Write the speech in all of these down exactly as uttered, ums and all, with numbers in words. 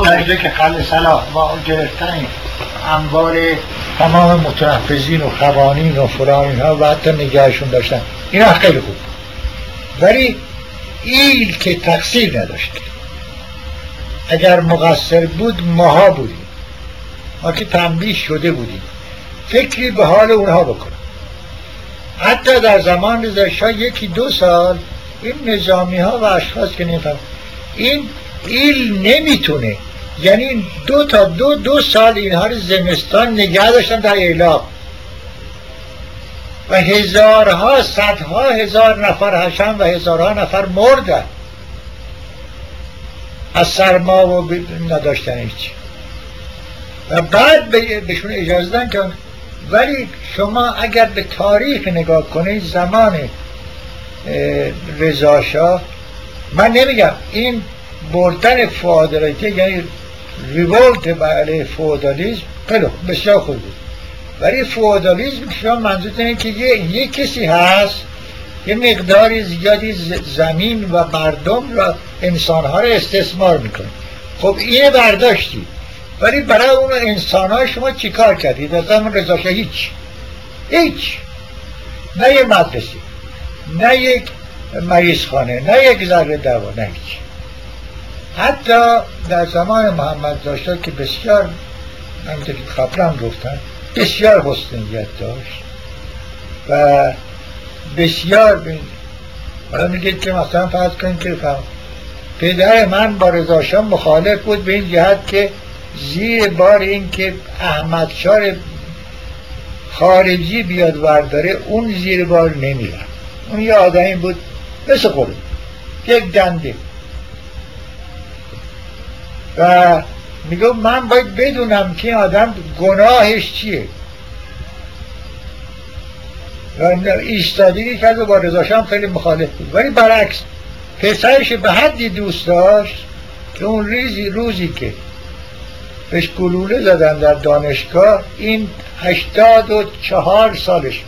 درجه که خل صلاح با گرفتن اموال تمام متنفذین و خوانین و فلان اینها و حتی نگهشون داشتن، اینا خیلی خوب. ولی ایل که تقصیر نداشت، اگر مقصر بود ماها بودیم، ما که تنبیه شده بودیم فکری به حال اونها بکنم. حتی در زمان رضا شاه یکی دو سال این نظامی ها و اشخاص که نمیفهم این ایل نمیتونه، یعنی دو تا دو دو سال اینها رو زمستان نگه داشتن در ایلاق و هزارها صدها هزار نفر هشم و هزارها نفر مردن از سرما و نداشتن هیچ، و بعد بهشون اجازه دادن که. ولی شما اگر به تاریخ نگاه کنید زمان رضا شاه، من نمیگم این بردن فئودالیته یعنی ریولت علیه فئودالیسم خیلی بسیار خوب بود، ولی فئودالیسم شما منظورت اینه که یه, یه کسی هست یه مقداری زیادی زمین و مردم و انسانها رو استثمار میکنه. خب اینه برداشتی، ولی برای اون انسانها شما چی کار کردید؟ از زمان رضا شاه هیچ هیچ نه یه مدرسه، نه یک مریض خانه، نه یک ذره دوا، نه هیچ. حتی در زمان محمد رضا که بسیار همونطور که قبلا گفتن بسیار حسنیت داشت و بسیار بین حالا میگید که مثلا فرض کنید که پدر من با رضا شاه مخالف بود به این جهت که زیر بار این که احمد شاه خارجی بیاد ورداره اون زیر بار نمیره. اون یه آدمی بود مثل خودم یک دنده و میگه من باید بدونم که این آدم گناهش چیه و ایستادگی کرد و با رضا شاه خیلی مخالف بود. ولی برعکس پسرش به حدی دوست داشت که اون ریزی روزی که بهش گلوله زدن در دانشگاه این هشتاد و چهار سالش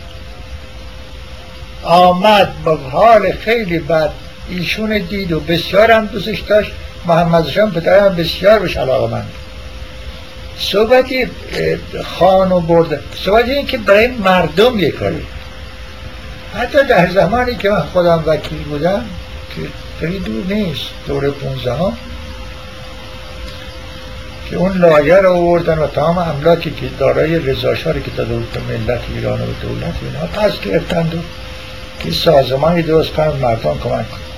آمد با حال خیلی بد ایشون دید و بسیار هم دوستش داشت. محمد شاه پدرم بسیار بهش علاقه‌مند. صحبتی خانو برده، صحبتی این که برای مردم یک کاری. حتی در زمانی که من خودم وکیل بودم که خیلی دور نیست، دور پونزدهم، که اون لایه رو آوردن و تمام املاکی که دارای رضا شاه که داده بود به ملت ایران و دولت اینها پس گرفتند و که سازمانی درست کنن مردم کمک کنن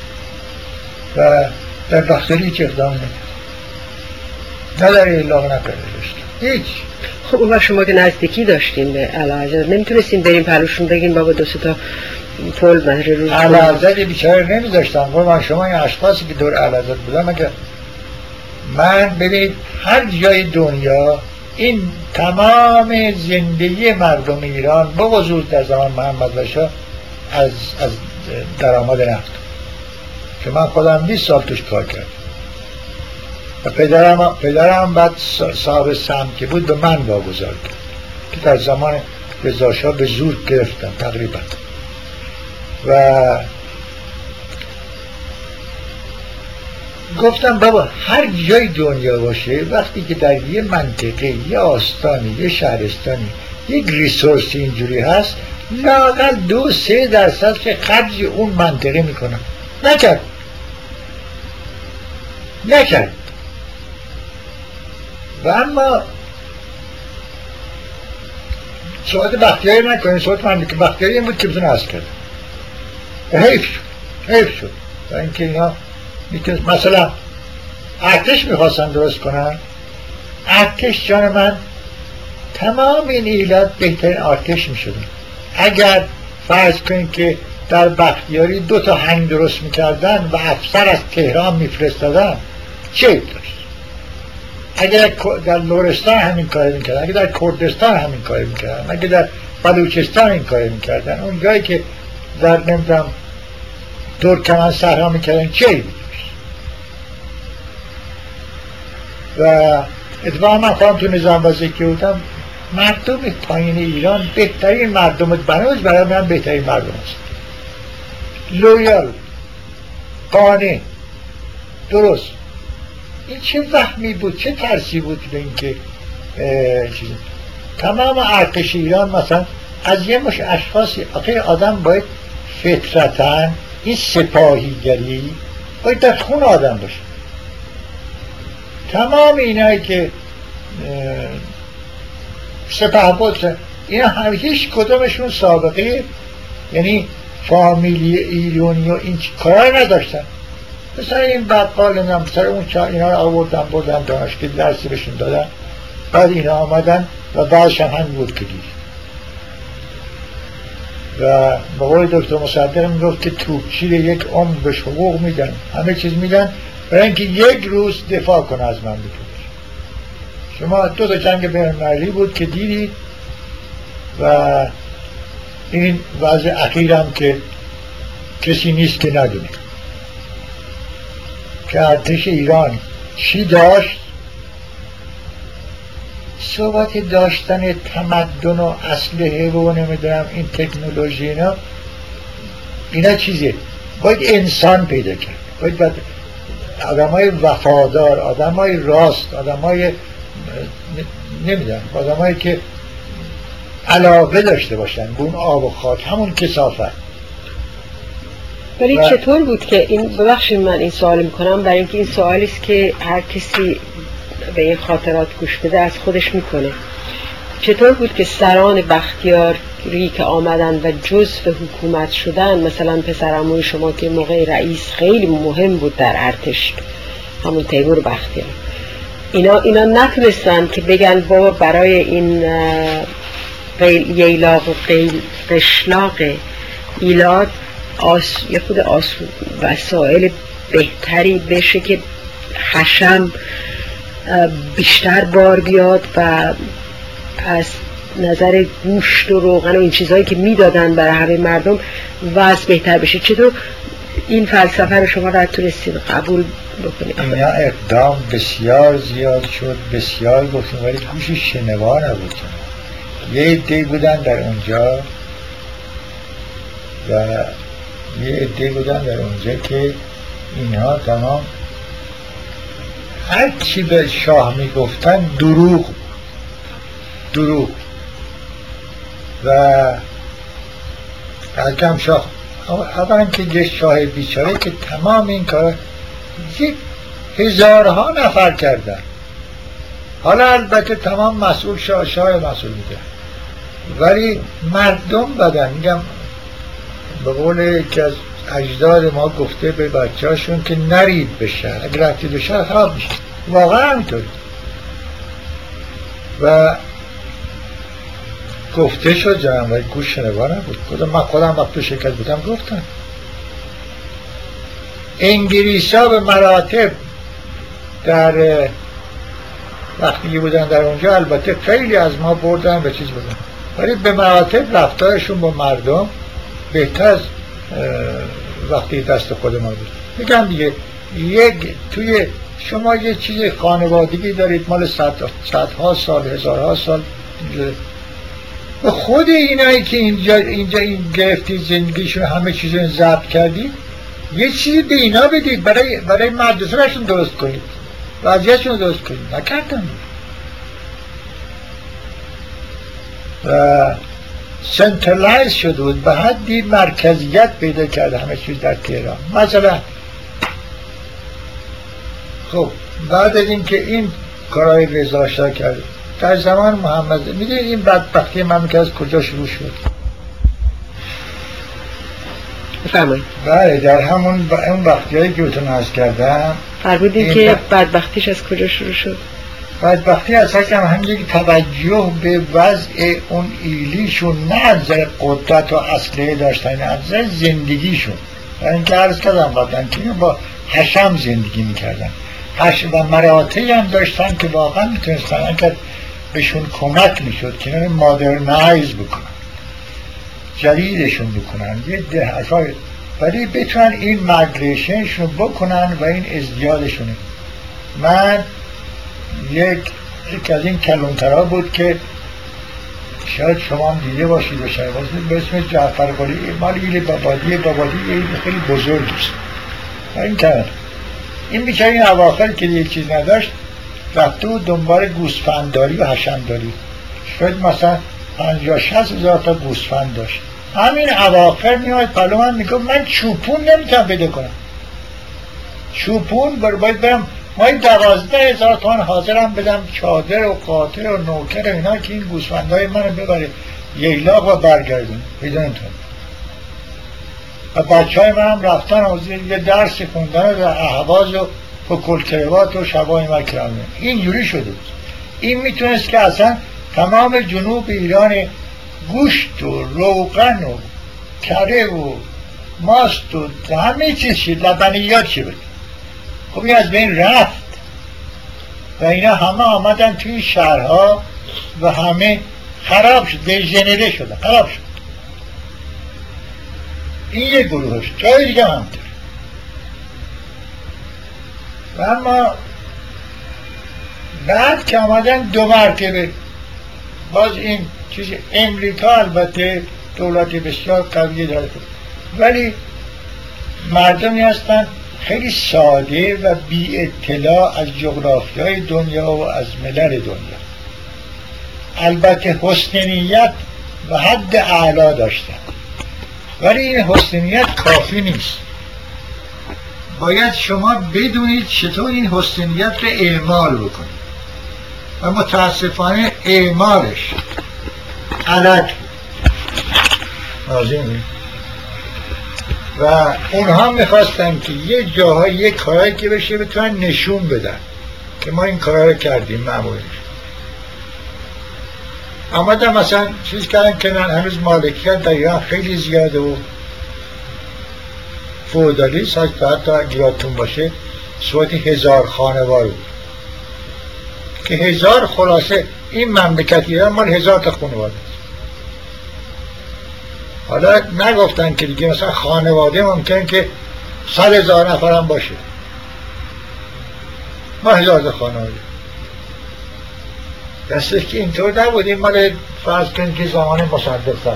و در بختری که اقدام نکرد، نه در اعلاق نکرده داشت هیچ. خب اون وقت شما که نزدیکی داشتین به اعلیحضرت نمیتونستین بریم پلوشون بگین بابا دو سه تا پول مهر روز اعلیحضرت بیچاره نمیذاشتن. من شما این اشخاصی که دور اعلیحضرت بودن مگه من ببینید هر جای دنیا این تمام زندگی مردم ایران با وجود در زمان محمد رضا از از درآمد نفت که من خودم بیست سال توش کار کردم و پدرم پدرم بعد صاحب سهم که بود به من واگذار کرد که در زمان رضا شاه به زور گرفتم تقریبا. و گفتم بابا هر جای دنیا باشه وقتی که در یه منطقه یه آستانی یه شهرستانی یک ریسورس اینجوری هست لااقل دو سه درصد که خرج اون منطقه میکنم. نکرد نکرد و اما صحبت بختیاری نکنیم، صحبت من که بختیاری این بود که بزن از کرد حیف شد حیف شد و اینکه اینا مثلا ارتش میخواستن درست کنن. ارتش جان من تمام این ایلات بهترین ارتش میشدن اگر فرض کنید که در بختیاری دو تا هنگ درست میکردن و افسر از تهران میفرستادن چه داشت. اگر در لرستان همین کاری میکردن، اگر در کردستان همین کاری میکردن، اگر در بلوچستان این کاری میکردن، اون جایی که در نمیدونم ترکمن صحرا میکردن چه داشت. و اتفاقا من خواهم تو نظام وزیر که بودم مردم پایین ایران بهترین مردم بنوز برای من بهترین مردم است. لویال، قانع، درست. این چه وهمی بود، چه ترسی بود به اینکه چیز تمام ارتش ایران مثلا از یه مش اشخاصی، آخه آدم باید فطرتاً این سپاهیگری باید در خون آدم باشه. تمام اینایی که سپهبد اینا هم هیچ کدومشون سابقه یعنی فامیلی ایرانی و این کارا نداشتن. مثلا این بقال نم سر اون چا اینا رو آوردن بردن دانشگاه درسی بهشون دادن، بعد اینا آمدن و بعدش هم همین بود که دید. و به قول دکتر مصدق میگفت که توپچی رو یک عمر بهش حقوق میدن، همه چیز میدن برای اینکه یک روز دفاع کنه از من بتونش. شما دو تا جنگ بین‌المللی بود که دیدید و این وضع اخیرم که کسی نیست که ندونه که ارتش ایران چی داشت. صحبت داشتن تمدن و اسلحه و نمیدونم این تکنولوژی اینا اینا چیزه باید انسان پیدا کرد، باید, باید آدم های وفادار، آدم های راست، آدم های نمیدونم آدم هایی که علاقه داشته باشن به اون آب و خاک، همون کثافت. ولی و... چطور بود که این ببخشید من این سوال میکنم برای اینکه این سوالی است که هر کسی به این خاطرات گوش بده از خودش میکنه، چطور بود که سران بختیاری که آمدن و جزء حکومت شدن، مثلا پسرعموی شما که موقع رئیس خیلی مهم بود در ارتش، همون تیمور بختیار، اینا اینا نتونستن که بگن بابا برای این ییلاق و قشلاق ایلات آس یه خود آس وسایل بهتری بشه که حشم بیشتر بار بیاد و از نظر گوشت و روغن و این چیزهایی که میدادن برای همه مردم وضع بهتر بشه. چطور این فلسفه رو شما را تونستید قبول بکنید؟ اینا اقدام بسیار زیاد شد، بسیار گفتیم ولی گوش شنوا نبود. یه عده بودن در اونجا و یه عده بودن در اونجا که اینها تمام هر چی به شاه میگفتن دروغ دروغ و حکم شاه اولا که یه شاه بیچاره که تمام این کار یک هزارها نفر کردن. حالا البته تمام مسئول شاه شاه مسئول میده ولی مردم بدن. میگم به قول که از اجداد ما گفته به بچه هاشون که نرید به شهر، اگر رفتید به شهر خراب میشه. واقعا همینطوری و گفته شد جنم ولی گوش شنوا نبود. خودم من خودم وقت تو شرکت بودم گفتم انگلیس ها به مراتب در وقتی بودن در اونجا البته خیلی از ما بردن به چیز بودن ولی به مراتب رفتارشون با مردم بهتر از وقتی دست خود ما بود. میگم دیگه یک توی شما یه چیز خانوادگی دارید مال صد صدها سال هزارها سال و خود اینایی که اینجا اینجا این گرفتید زندگیشون همه چیز رو ضبط کردید یه چیزی به اینا بدید برای برای مدرسه برشون درست کنید وضعیتشون درست کنید. نکردن و سنترلایز شده بود به حدی مرکزیت پیدا کرده همه چیز در تهران. مثلا خب بعد از این که این کارهای رضا شاه کرده در زمان محمد میدونید این بدبختی مملکت از کجا شروع شد؟ بفرمایید. بله در همون ب... اون وقتیایی که بهتون عرض کردم فرمودید که ب... بدبختیش از کجا شروع شد؟ بدبختی اساسا هم همین که توجه به وضع اون ایلیشون نه از نظر قدرت و اسلحه داشتن، از نظر زندگیشون. برای اینکه عرض کردم بودن که با حشم زندگی میکردن حشم و مراتعی هم داشتن که واقعا میتونستن اگر بهشون کمک میشد که اینو مادرنایز بکنن جدیدشون بکنن یه ده اشای ولی بتونن این مایگریشنشون بکنن و این ازدیادشونه. من یک یک از این کلانترها بود که شاید شما هم دیده باشید و شاید به اسم جعفر قلی مال ایل بابادی بابادی ایل خیلی بزرگ است و این کرد این بیچاره این اواخر که یک چیز نداشت رفته بود دنبال گوسفندداری و حشمداری، شاید مثلا پنجاه شصت هزار تا گوسفند داشت. همین اواخر میاد پلو من میگه من چوپون نمیتونم پیدا کنم، چوپون باید برم ما دوازده هزار تومان حاضرم بدم چادر و قاطر و نوکر و اینا که این گوسفندهای منو ببره ییلاق و برگردون پیدا نمیتونم. و بچه های من هم رفتن یه درس خوندن در اهواز و فکل کروات و شبای مکرمه. این جوری شده بود. این میتونست که اصلا تمام جنوب ایران گوشت و روغن و کره و ماست و همه چیز شد، لبنیات شد. خب این از بین رفت و اینا همه آمدن توی شهرها و همه خراب شد، دژنره شدن، خراب شد. این یک گروهش، جای دیگه هم همطور. و اما بعد که آمدن دو مرتبه باز این چیز امریکا البته دولت بسیار قوی داره ولی مردمی هستن خیلی ساده و بی اطلاع از جغرافیای دنیا و از ملل دنیا. البته حسن نیت و حد اعلا داشتن ولی این حسن نیت کافی نیست. باید شما بدونید چطور این حسن نیت رو اعمال بکنید و متاسفانه اعمالش غلط بود. و اونها میخواستن که یه جاهای یه کارهایی که بشه بتونن نشون بدن که ما این کارها رو کردیم معمولیش. آمدن مثلا چیز کردن که نه هنوز مالکیت در ایران خیلی زیاده و فئودالیسم هست، حتی اگه یادتون باشه صورت هزار خانوار بود که هزار خلاصه این مملکت ایران مال هزار تا خانواده. حالا نگفتن که دیگه مثلا خانواده ممکن که صد هزار نفر هم باشه، ما هزار تا خانواده. دستش که اینطور نبود. این مال فرض کنید که زمان مصدق سلطنت.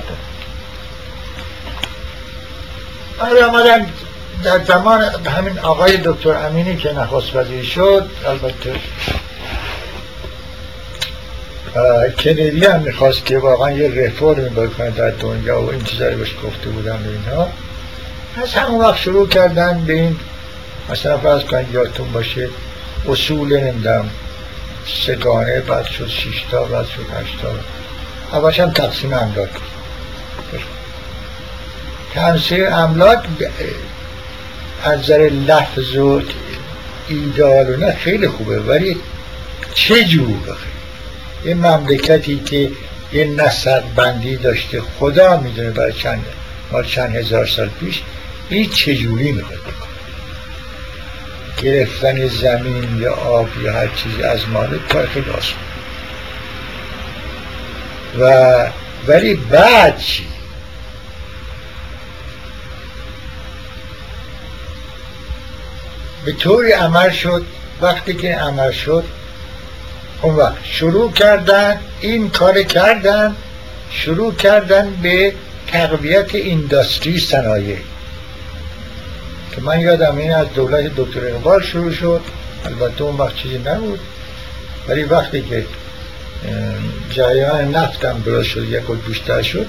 حالا آمدن در زمان همین آقای دکتر امینی که نخست وزیر شد، البته کندی هم میخواست که واقعا یه رفورمی بکنه در دنیا و این چیزایی بهش گفته بودن و اینها. از همون وقت شروع کردن به این مثلا فرض کنید یادتون باشه اصول نمیدم سگانه، بعد شد شیشتا، بعد شد هشتا. اولش هم تقسیم املاک. تقسیم املاک از نظر لفظ و ایدئال و نه خیلی خوبه ولی چه جور بخیر یه مملکتی که یه نسق بندی داشته خدا میدونه برای چند مال چند هزار سال پیش این چجوری میخواد بکنه. گرفتن زمین یا آب یا هر چیزی از مالک کار خیلی آسان. و ولی بعد چی؟ به طوری عمل شد. وقتی که عمل شد اون وقت شروع کردن این کار کردن شروع کردن به تقویت اینداستری صنایع که من یادم این از دولت دکتر اقبال شروع شد. البته اون وقت چیزی نبود ولی وقتی که جریان نفتم درست شد یک و بیشتر شد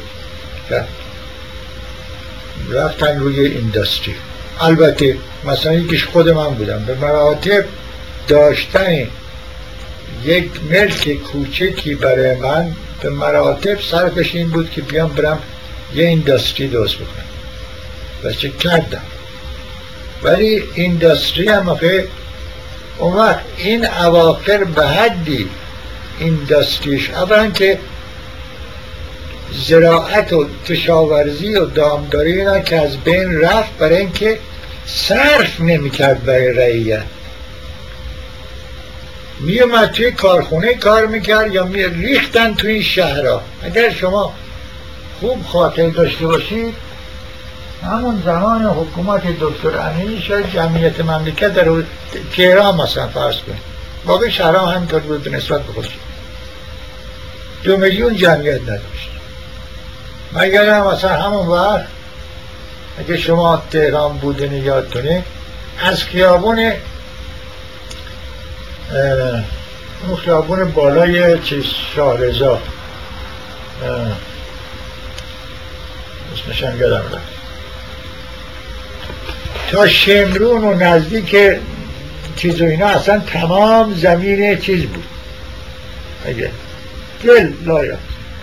رفتن روی اینداستری. البته مثلا یکیش خود من بودم به مراتب داشتن یک ملک کوچکی برای من به مراتب صرفش این بود که بیام برم یه اینداستری درست بکنم و چه کردم. ولی اینداستری هم آخه اون وقت این اواخر به حدی اینداستریش اولا که زراعت و کشاورزی و دامداری اینا که از بین رفت برای اینکه صرف نمیکرد برای رعیت. می اومد توی کارخونه کار میکرد یا می ریختن توی این شهرها. اگر شما خوب خاطر داشته باشید همون زمان حکومت دکتر امینی شاید جمعیت مملکت در تهران مثلا فرض کنید باقی شهرها همینطور بود به نسبت به خودش دو میلیون جمعیت نداشت. من یادم مثلا همون وقت اگه شما تهران بودین یادتونه از خیابون اون خیابون بالای چیز شاهرضا اسمش هم یادم رفت تا شمرون و نزدیک چیز و اینا اصلا تمام زمین چیز بود اگه گل لایق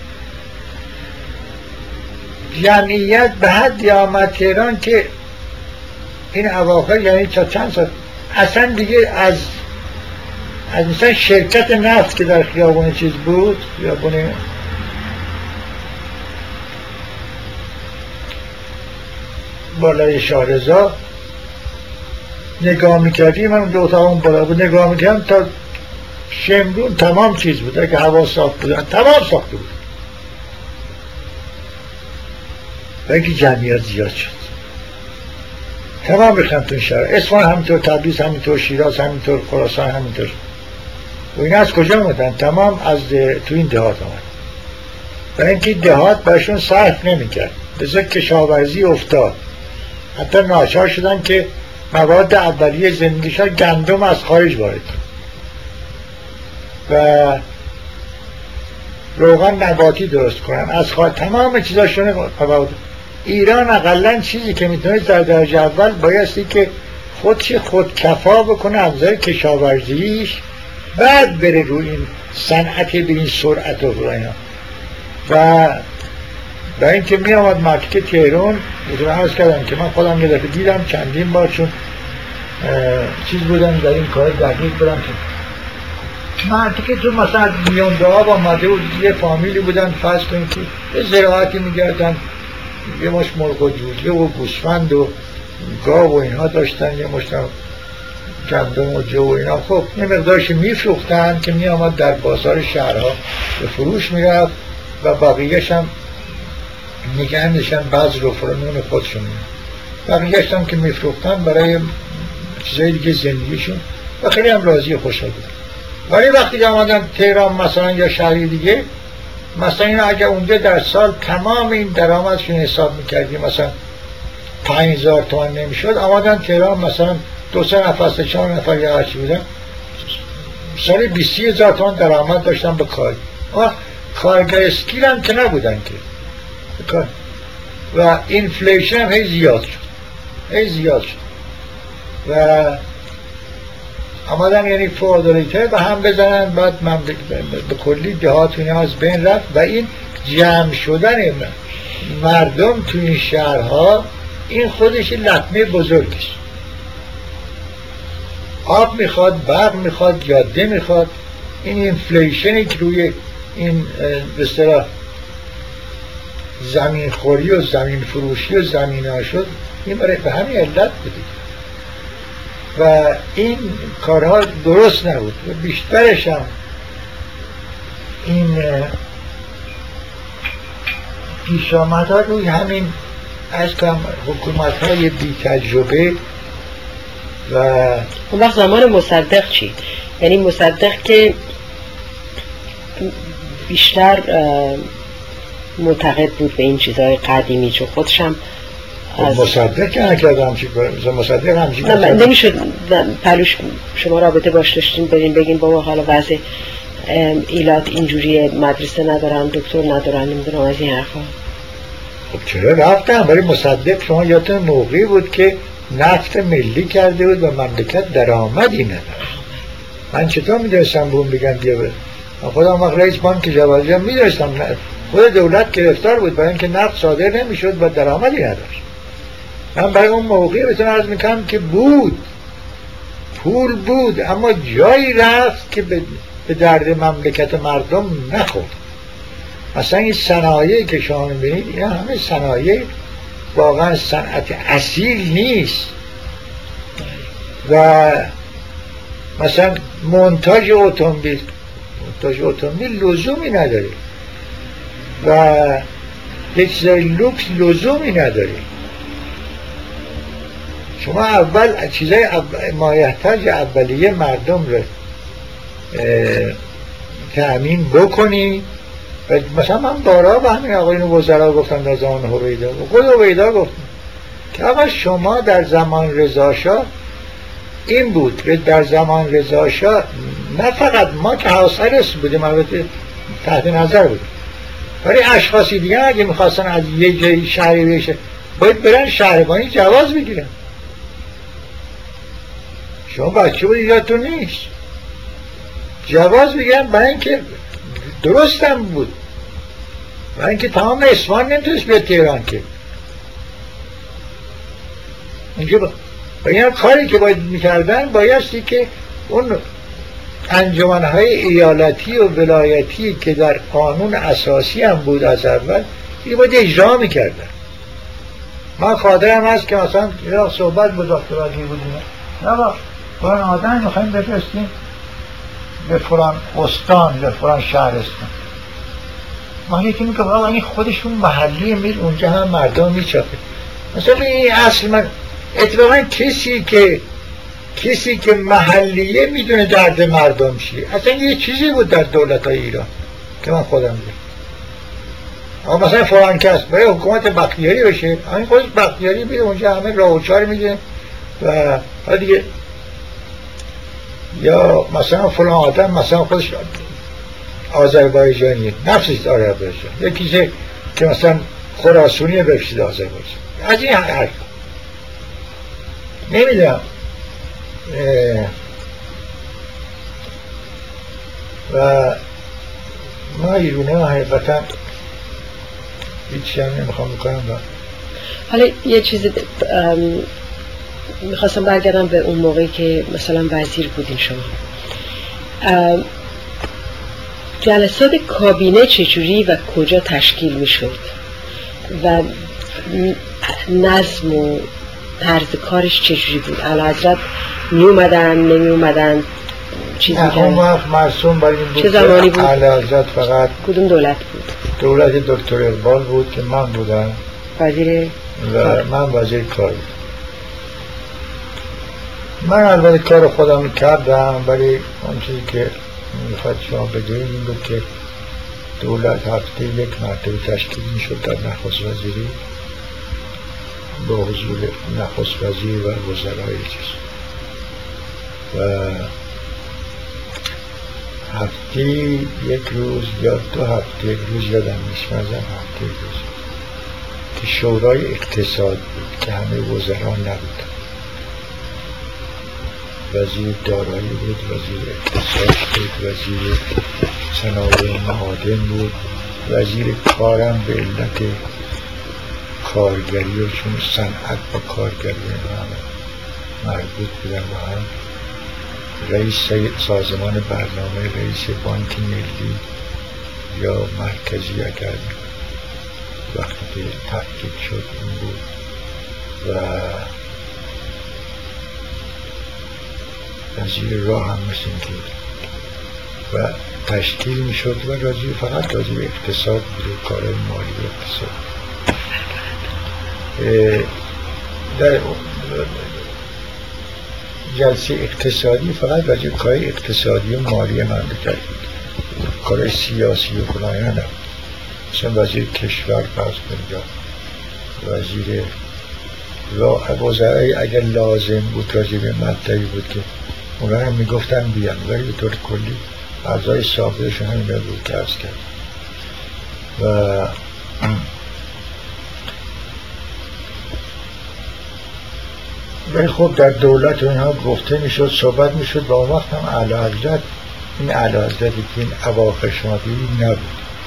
جمعیت به حدی آمد تهران که این اواخر یعنی تا چند سال اصلا دیگه از از مثلا شرکت نفت که در خیابون چیز بود خیابون بالای شاهرضا نگاه میکردیم من دو تا اون بالا بود نگاه میکردم تا شمرون تمام چیز بود اگه هوا صاف بودن تمام ساخته بود و اینکه جمعیت زیاد شد تمام بخند تو این شهر اصفهان همینطور تبریز همینطور شیراز همینطور خراسان همینطور و این از کجا آمدن؟ تمام از تو این دهات آمد و اینکه دهات برشون صرف نمیکرد بذار کشاورزی افتاد حتی ناچار شدن که مواد اولیه زندگیشان گندم از خارج وارد و روغن نباتی درست کنن از خارج تمام چیزاشون مواد ایران اقلن چیزی که میتونه در درجه اول بایستی که خودش خودکفا بکنه از نظر کشاورزیش بعد بره روی این صنعت به این سرعت و اینا و و این که می آمد مرکز تهران بودم عرض کردم که من خودم یه دفعه دیدم چندین بار چون چیز بودم در این کار دقیق برم که مرکز تو مثلا میان دعاب آمده بود یه فامیلی بودن فرض کنید که یه زراعتی میگردن یه مش مرغ و جوجه و گوسفند و گاو و اینها داشتن یه مشتم گندم و جو و اینا خب یه مقدارش میفروختن که می آمد در بازار شهرها به فروش میرفت و بقیهش هم نگهندشن بعض رو فرنون خودشون بقیهش هم که میفروختن برای چیزای دیگه زندگیشون و خیلی هم راضی و خوشحال بودن ولی وقتی که آمدن تهران مثلا یا شهری دیگه مثلا اینا اگه اونجا در سال تمام این درآمدشون حساب میکردیم مثلا پنج هزار تومان نمیشد آمدن تهران مثلا دو سه نفر سه چهار نفر یا هرچی بودن سالی بیست هزار تومان درآمد داشتن به کار کارگر اسکیل هم که نبودن که و اینفلیشن هم هی زیاد شد هی زیاد شد و آمدن یعنی فوادالیته و هم بزنن بعد من به کلی دهاتونی ها از بین رفت و این جمع شدن مردم تو این شهرها این خودش لطمه بزرگیست آب میخواد برق میخواد جاده میخواد این اینفلیشنی که روی این به اصطلاح زمین خوری و زمین فروشی و زمین ها شد این برای به همین علت بودید و این کارها درست نبود و بیشترش هم این پیش آمدها روی همین از کم حکومت های بی تجربه و اون وقت زمان مصدق چی؟ یعنی مصدق که بیشتر معتقد بود به این چیزهای قدیمی چون خودش هم از مصدق که نکرده همچی مصدق همچی نه نمیشد پلوش شما رابطه باش داشتین برین بگین بابا حالا وضع ایلات اینجوری مدرسه ندارن دکتر ندارن نمیدونم از این حرفا خب چرا رفتم ولی مصدق شما یادتون موقعی بود که نفت ملی کرده بود و مملکت درآمدی نداره من چطور میدونستم بون بگن بیا بره من خودم وقت رئیس بانک جوالجان میدونستم خود دولت گرفتار بود برای اینکه نفت صادر نمیشد و درآمدی نداشت من برای اون موقعی بهتون عرض میکنم که بود پول بود اما جایی رفت که به درد مملکت مردم نخورد مثلا این صنایعی که شما میبینید اینا همه صنایع واقعا صنعت اصیل نیست و مثلا مونتاژ اتومبیل مونتاژ اتومبیل لزومی نداره و یک چیزای لوکس لزومی نداره شما اول چیزای مایحتاج اولیه مردم رو تأمین بکنی و مثلا من بارها به همین آقایون وزرا گفتم در زمان هویدا و خود هویدا گفتم که آقا شما در زمان رضا شاه این بود که در زمان رضا شاه نه فقط ما که حواسرس بودیم، البته تحت نظر بود، ولی اشخاصی دیگه اگه میخواستن از یه جایی شهری بشه باید برن شهربانی جواز بگیرن. شما بچه بود یادتون نیست جواز بگیرن، برای اینکه درستم بود، برای اینکه تمام اصفهان نمیتونست بیاد تهران که اینجا با, با این کاری که باید میکردن بایستی که اون انجمنهای ایالتی و ولایتی که در قانون اساسی هم بود از اول این باید اجرا میکردن. من خاطرم هست که مثلا یه صحبت با دکتر وزیر بودیم، نه با با این آدم میخوایم بفرستیم به فلان استان به فلان شهرستان، ما یکی میگه واقعا این خودشون محلی میر اونجا هم مردم میچاپه. مثلا این اصل من اتفاقا کسی که کسی که محلیه میدونه درد مردم چیه. اصلا یه چیزی بود در دولت های ایران که من خودم دید، اما مثلا فلان کس برای حکومت بختیاری بشه، همین خودش بختیاری بیده اونجا همه راه و چار میده و حالا دیگه، یا مثلا فلان آدم مثلا خودش آذربایجانیه نفسش آذربایجان، یکی که مثلا خراسونیه بفشید آذربایجان، از این حرف نمیدونم. و ما ایرونه ها حقیقتا هیچی هم نمیخوام بکنم. با حالا یه چیز میخواستم برگردم به اون موقعی که مثلا وزیر بودین شما، جلسات کابینه چجوری و کجا تشکیل میشد و نظم و طرز کارش چجوری بود؟ اعلیحضرت می اومدن نمی اومدن چیز میکنن؟ اون وقت مرسوم بر این بود چه زمانی بود؟ اعلیحضرت فقط کدوم دولت بود؟ دولت دکتر اقبال بود که من بودم وزیر و من وزیر کار. من البته کار خودم کردم، ولی اون چیزی که میخواد شما بدونید این بود که دولت هفته یک مرتبه تشکیل میشد در نخست وزیری با حضور نخست وزیر و وزرای چیز، و هفته یک روز یا دو هفته یک روز یادم نیست، مثلا هفته یک روز که شورای اقتصاد بود که همه وزران نبود، وزیر دارایی بود، وزیر اقتصاد بود، وزیر صنایع معادن بود، وزیر کارم به علت کارگری و چون صنعت با کارگری مربوط بودن و هم رئیس سازمان برنامه، رئیس بانک ملی یا مرکزی اگر وقتی که تحقیق شد این بود، و وزیر راه هم مثل این که و تشکیل می شد و راجی فقط راجی به اقتصاد بود، کارهای مالی و اقتصاد. در جلسه اقتصادی فقط راجی به کارهای اقتصادی و مالی مملکت بود، کارهای سیاسی و فلان اینا نبود. مثلا وزیر کشور فرض کنید، وزیر راه، وزرای اگر لازم بود راجی به مطلبی بود که اونا هم میگفتن بیان، ولی به طور کلی اعضای سابقشون همین بود که عرض کرد. و ولی خب در دولت و اینها گفته میشد، صحبت میشد، و اون وقت هم اعلیحضرت این اعلیحضرتی که این اواخر شما دیدید نبود،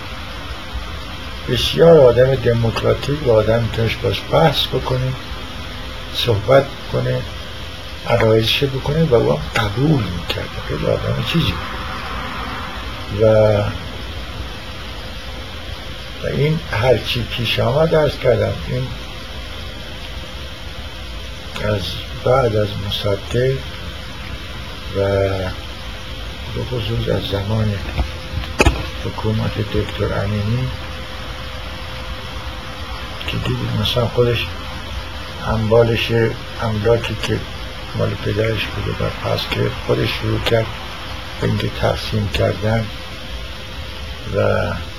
بسیار آدم دموکراتیک و آدم میتونش باش بحث بکنه، صحبت کنه، عرایزش بکنه و او قبول میکرد، خیلی آدم چیزی. و و این هرچی پیش آمد عرض کردم، این از بعد از مصدق و به خصوص از زمان حکومت دکتر امینی که دیدید مثلا خودش اموالش، املاکی که مال پدرش بوده و پس که خودش شروع کرد به اینکه تقسیم کردن و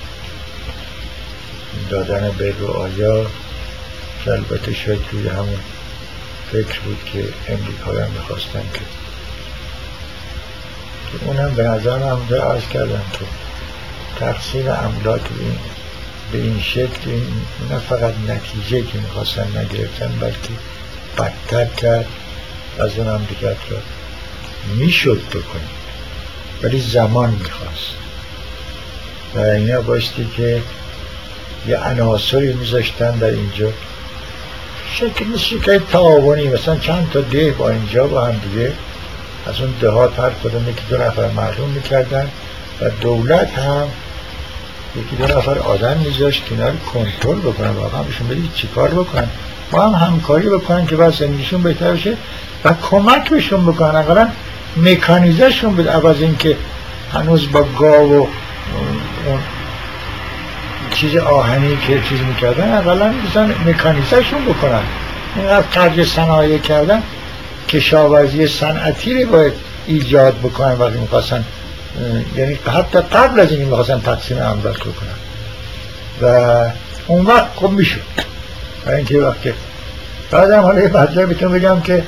دادن به رعایا، که البته شاید توی همون فکر بود که امریکایی هم میخواستن که که اونم به نظر من همونجا عرض کردم که تقسیم املاک این به این شکل این نه فقط نتیجه که میخواستن نگرفتن بلکه بدتر کرد از اون مملکت را. میشد بکنید ولی زمان میخواست و اینا بایستی که یه عناصری میذاشتن در اینجا شکل شکل تعاونی، مثلا چند تا ده با اینجا با هم دیگه از اون دهات هر کدوم یکی دو نفر معلوم میکردن و دولت هم یکی دو نفر آدم میذاشت که اینا رو کنترل بکنن، واقعا بهشون بدید چی کار بکنن، با هم همکاری بکنن که بعد زندگیشون بهتر بشه و کمک بهشون بکنن، اقلا مکانیزشون بده، عوض این که هنوز با گاو و اون چیز آهنی که چیز میکردن اقلا بزن مکانیزشون بکنن. اینقدر خرج صنایع کردن کشاورزی صنعتی رو باید ایجاد بکنن وقتی میخواستن، یعنی حتی قبل از این میخواستن تقسیم املاک بکنن و اون وقت خب میشد. و اینکه وقتی بعدم حالا یه مطلب بهتون بگم که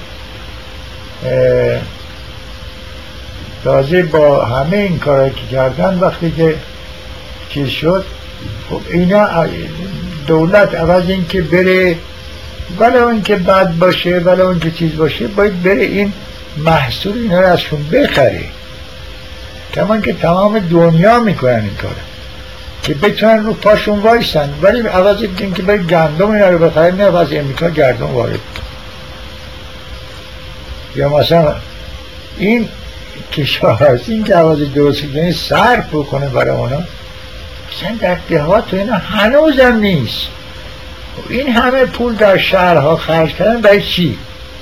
تازه با همه این کارهایی که کردن وقتی که چیز شد، خب اینا دولت عوض این که بره ولو این که بد باشه ولو این که چیز باشه باید بره این محصول اینا رو ازشون بخره، کمان که تمام دنیا میکنن این کار که بتونن رو پاشون وایسن، ولی عوض این که باید گندم اینا رو بخره نه از امریکا گندم وارد. یا مثلا این کشاورزی این که عوض درست کنه صرف بکنه برای اونا، مثلا در دهات اینا هنوزم نیست. این همه پول در شهرها خرج کردن برای چی؟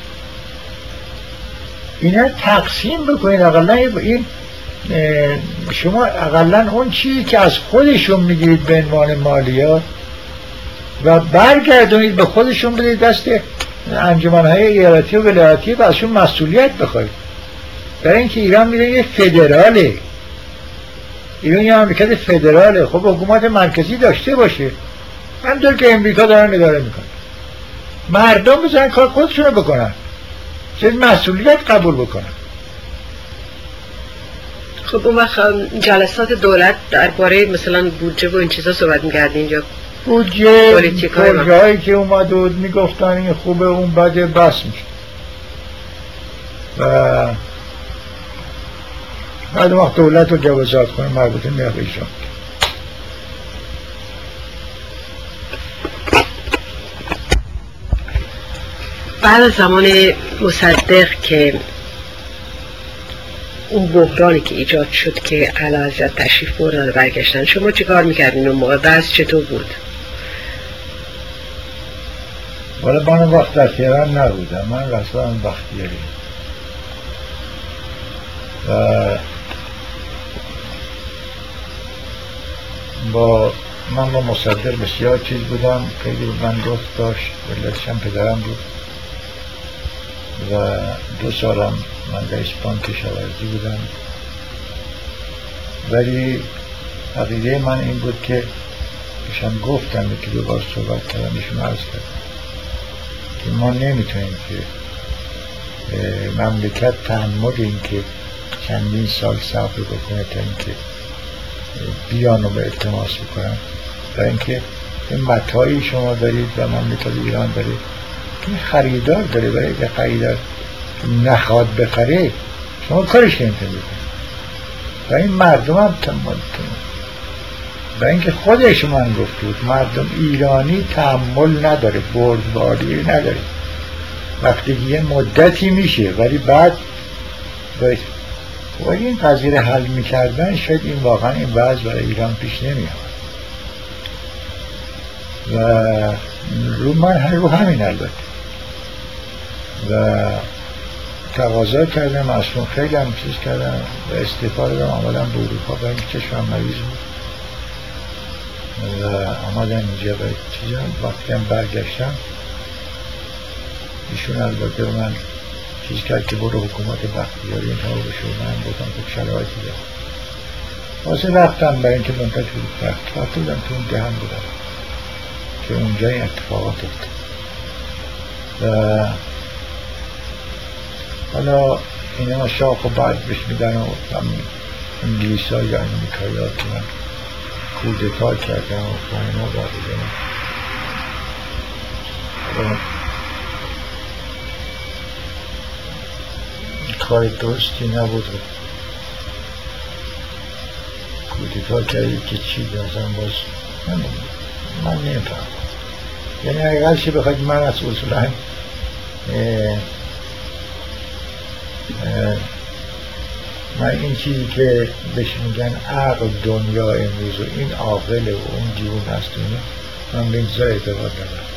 اینا تقسیم بکنید اقلا این شما اقلا اون چیزی که از خودشون میگیرید به عنوان مالیات و برگردونید به خودشون بدید دست انجمنهای ایالتی و ولایتی و ازشون مسئولیت بخواید. برای اینکه ایران میره یه فدراله، ایران یه مملکت فدراله، خب حکومت مرکزی داشته باشه همونطور که امریکا دارن اداره میکنن، مردم بزنن کار خودشونو بکنن، چه مسئولیت قبول بکنن. خب اون وقت جلسات دولت درباره مثلا بودجه و این چیزا صحبت می‌کردین اینجا؟ بودجه پروژه هایی که اومده بود میگفتن این خوبه اون بده بس میشه و بعد وقت دولت رو جوازات کنه مربوطه میاد ایشان. بعد از زمان مصدق که اون بحرانی که ایجاد شد که اعلیحضرت تشریف بردن و برگشتن، شما چه کار میکردین اون موقع؟ بعض چطور بود؟ ولی من وقت در تهران نبودم، من رسولم بختیاری و با من با مصدق بسیار چیز بودم، خیلی من گفت داشت ولدشم پدرم بود و دو سالم من رئیس بانک کشاورزی بودم، ولی عقیده من این بود که ایشان گفتم یکی دو بار صحبت کردم ایشون عرض کردم که ما نمیتونیم که مملکت تحمل این که چندین سال صبر بکنه تا اینکه بیان رو به التماس بکنن و اینکه این متاعی شما دارید و مملکت ایران دارید که خریدار داره، برای که خریدار نخواد بخره شما کارش نمیتونید بکنید و این مردم هم تحمل کنید و اینکه خودش من گفت بود مردم ایرانی تحمل نداره، بردباری نداره، وقتی یه مدتی میشه ولی بعد باید و این قضیه حل میکردن شاید این واقعا این وضع برای ایران پیش نمیاد و رو من رو همین البته و تقاضا کردم اصلا خیلی هم چیز کردم و استفاده دارم آمدم به اروپا و اینکه چشمم مریض بود و آمدم اینجا باید چیزم وقتی هم برگشتم ایشون البته من چیز کرد که برو حکومت بختیاری این طور بشه من بودم که شرایطی دارم واسه رفتم برای اینکه منتج بود رفت بودم تو اون دهن بودم که اونجا این اتفاقات افتاد و حالا اینا شاخ و برگ بهش میدن و انگلیس ها یا امریکایی ها که کودتا کردن و خواهینا باقیده کار درستی نبود کودتا کردی که چی دازم باز من, من نمیفهم یعنی حقیقتش بخواید من از اصولا من این چیزی که بهش میگن عقل دنیا امروز و این عاقل و اون جیون هست من به این چیزا اعتقاد ندارم